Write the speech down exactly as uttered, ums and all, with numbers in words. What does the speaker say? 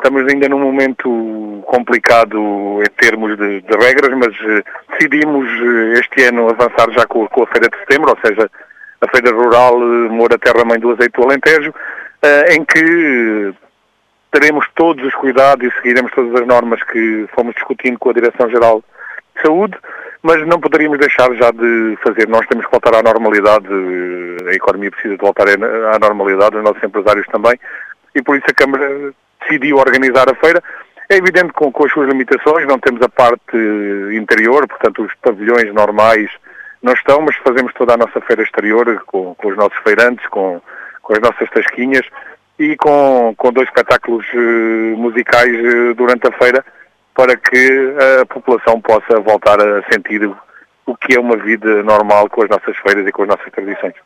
estamos ainda num momento complicado em termos de, de regras, mas uh, decidimos uh, este ano avançar já com, com a Feira de Setembro, ou seja, a Feira Rural uh, Moura Terra Mãe do Azeite do Alentejo, uh, em que uh, teremos todos os cuidados e seguiremos todas as normas que fomos discutindo com a Direção-Geral de Saúde, mas não poderíamos deixar já de fazer. Nós temos que voltar à normalidade, uh, a economia precisa de voltar à normalidade, os nossos empresários também, e por isso a Câmara decidiu organizar a feira. É evidente com, com as suas limitações, não temos a parte interior, portanto os pavilhões normais não estão, mas fazemos toda a nossa feira exterior com, com os nossos feirantes, com, com as nossas tasquinhas e com, com dois espetáculos uh, musicais uh, durante a feira, para que a população possa voltar a sentir o que é uma vida normal com as nossas feiras e com as nossas tradições.